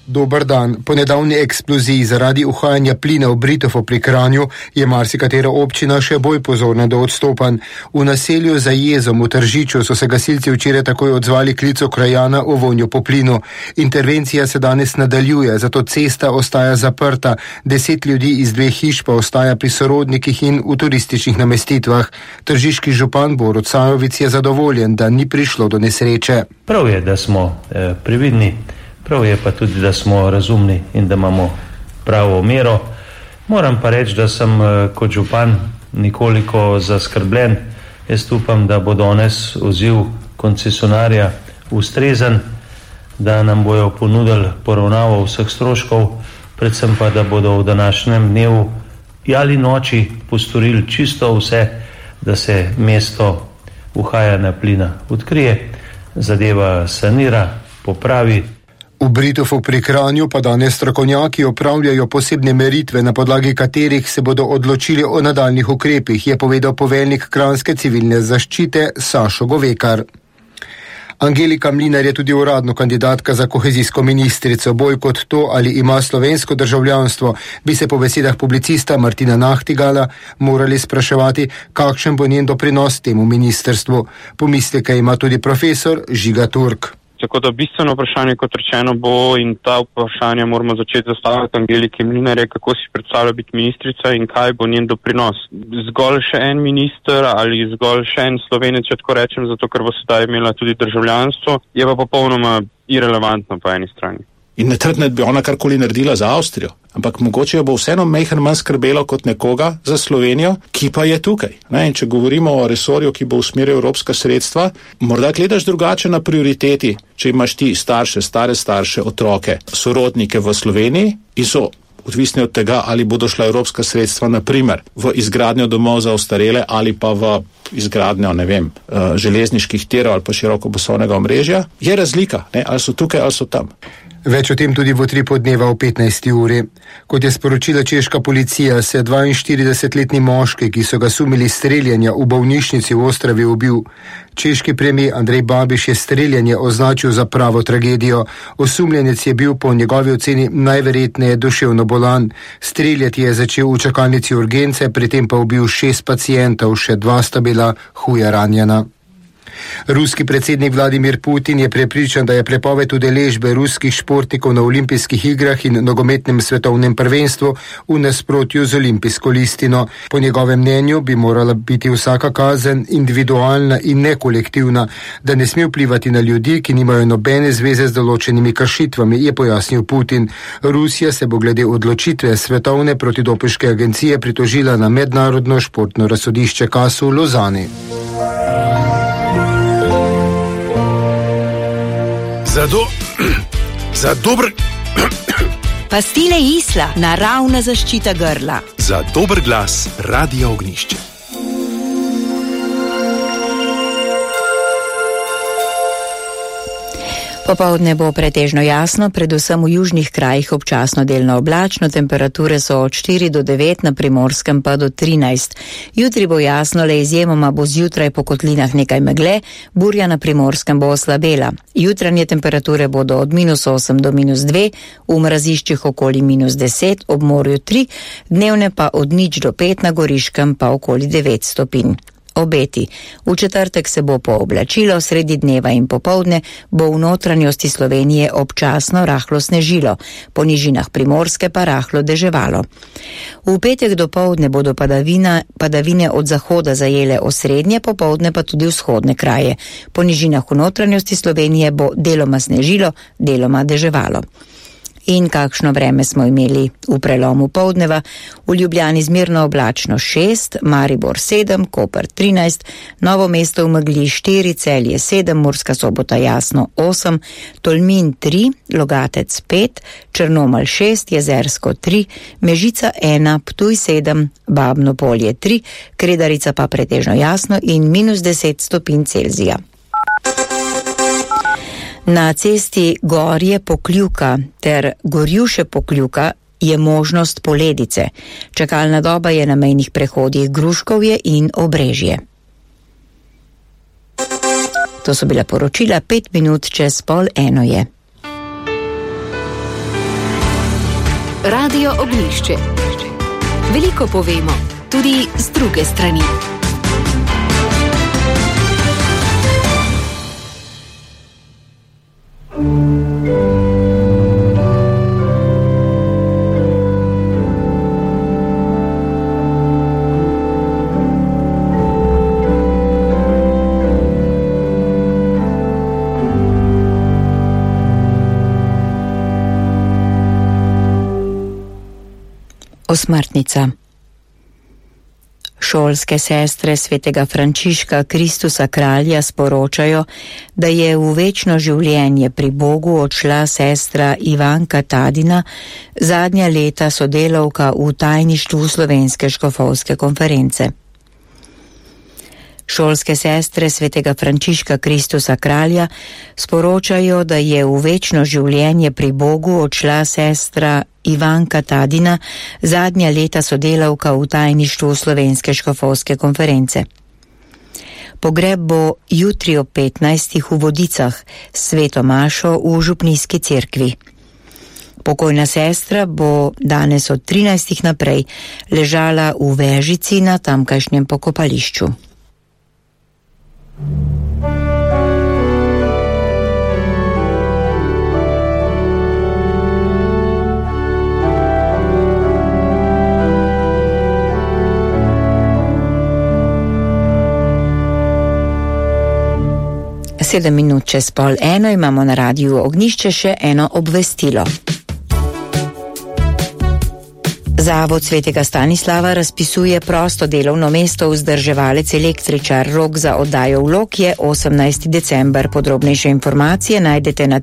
Dober dan. Po nedavni eksploziji zaradi uhajanja plina v Britofu pri Kranju je marsikatera občina še bolj pozorna do odstopanj. V naselju za Jezom v Tržiču so se gasilci včeraj takoj odzvali klicu krajana o vonju po plinu. Intervencija se danes nadaljuje, zato cesta ostaja zaprta. 10 ljudi iz 2 hiš pa ostaja pri sorodnikih in v turističnih namestitvah. Tržiški župan Borut Sajovic je zadovoljen, da ni prišlo do nesreče. Prav je, da smo previdni. Prav je pa tudi, da smo razumni in da imamo pravo mero. Moram pa reči, da sem kot župan nekoliko zaskrbljen. Jaz upam, da bo danes odziv koncesionarja ustrezen, da nam bojo ponudili poravnavo vseh stroškov, predvsem pa, da bodo v današnjem dnevu ali noči postorili čisto vse, da se mesto uhajanja plina odkrije, zadeva sanira, popravi. V Britofu pri Kranju pa danes strokovnjaki opravljajo posebne meritve, na podlagi katerih se bodo odločili o nadaljnih ukrepih, je povedal poveljnik Kranjske civilne zaščite Sašo Govekar. Angelika Mlinar je tudi uradno kandidatka za kohezijsko ministrico. Bolj kot to, ali ima slovensko državljanstvo, bi se po besedah publicista Martina Nahtigala morali spraševati, kakšen bo njen doprinos temu ministrstvu. Pomisleke ima tudi profesor Žiga Turk. Tako da bistveno vprašanje, kot rečeno, bo in ta vprašanja moramo začeti zastavljati Angeliki Mlinarje, kako si predstavlja biti ministrica in kaj bo njen doprinos. Zgolj še en minister ali zgolj še en Slovenec, če tako rečem, zato ker bo sedaj imela tudi državljanstvo, je pa popolnoma irelevantno po eni strani. In ne trdne, da bi ona karkoli naredila za Avstrijo, ampak mogoče jo bo vseeno majhen manj skrbelo kot nekoga za Slovenijo, ki pa je tukaj. In če govorimo o resorju, ki bo usmeril evropska sredstva, morda gledaš drugače na prioriteti, če imaš ti starše, stare starše, otroke, sorodnike v Sloveniji in so odvisni od tega, ali bodo šla evropska sredstva, naprimer, v izgradnjo domov za ostarele ali pa v izgradnjo, železniških tirov ali pa širokopasovnega omrežja, je razlika, ali so tukaj ali so tam. Več o tem tudi v 3 podneva o 15. uri. Kot je sporočila češka policija, se 42-letni moški, ki so ga sumili streljanja v bolnišnici v Ostravi, ubil. Češki premijer Andrej Babiš je streljanje označil za pravo tragedijo. Osumljenec je bil po njegovi oceni najverjetneje duševno bolan. Streljati je začel v čakalnici urgence, pri tem pa ubil 6 pacientov, še 2 sta bila huje ranjena. Ruski predsednik Vladimir Putin je prepričan, da je prepoved udeležbe ruskih športnikov na olimpijskih igrah in nogometnem svetovnem prvenstvu v nasprotju z olimpijsko listino. Po njegovem mnenju bi morala biti vsaka kazen individualna in ne kolektivna, da ne sme vplivati na ljudi, ki nimajo nobene zveze z določenimi kršitvami, je pojasnil Putin. Rusija se bo glede odločitve Svetovne protidopinške agencije pritožila na mednarodno športno razsodišče KASU v Lozani. Za dober... Pastile Isla, naravna zaščita grla. Za dober glas, Radio Ognjišče. Popoldne bo pretežno jasno, predvsem v južnih krajih občasno delno oblačno, temperature so od 4 do 9, na Primorskem pa do 13. Jutri bo jasno, le izjemoma bo zjutraj po kotlinah nekaj megle, burja na Primorskem bo oslabela. Jutranje temperature bodo od -8 do -2, v mraziščih okoli -10, ob morju 3, dnevne pa od 0 do 5, na Goriškem pa okoli 9 stopinj. Obeti. V četrtek se bo pooblačilo, sredi dneva in popoldne bo v notranjosti Slovenije občasno rahlo snežilo, po nižinah Primorske pa rahlo deževalo. V petek dopoldne bodo padavine od zahoda zajele osrednje, popoldne pa tudi vzhodne kraje. Po nižinah v notranjosti Slovenije bo deloma snežilo, deloma deževalo. In kakšno vreme smo imeli v prelomu poldneva? V Ljubljani zmerno oblačno 6, Maribor 7, Koper 13, Novo mesto v megli 4, Celje 7, Murska Sobota jasno 8, Tolmin 3, Logatec 5, Črnomelj 6, Jezersko 3, Mežica 1, Ptuj 7, Babno Polje 3, Kredarica pa pretežno jasno in -10 stopinj Celzija. Na cesti Gorje Pokljuka ter Gorjuše Pokljuka je možnost poledice. Čakalna doba je na mejnih prehodih Gruškovje in Obrežje. To so bila poročila, 5 minut čez 12:30 je. Radio Ognjišče. Veliko povemo, tudi z druge strani. Osmrtnica. Šolske sestre svetega Frančiška Kristusa Kralja sporočajo, da je v večno življenje pri Bogu odšla sestra Ivanka Tadina, zadnja leta sodelavka v tajništvu Slovenske škofovske konference. Šolske sestre svetega Frančiška Kristusa Kralja sporočajo, da je v večno življenje pri Bogu odšla sestra Ivanka Tadina, zadnja leta sodelavka v tajništvu Slovenske škofovske konference. Pogreb bo jutri ob 15. v Vodicah, sveto mašo v župnijski cerkvi. Pokojna sestra bo danes od 13. naprej ležala v Vežici na tamkajšnjem pokopališču. Sedem minut čez 12:30 imamo na Radiu Ognjišče še eno obvestilo. Zavod svetega Stanislava razpisuje prosto delovno mesto vzdrževalec električar. Rok za oddajo vlog je 18. december. Podrobnejše informacije najdete na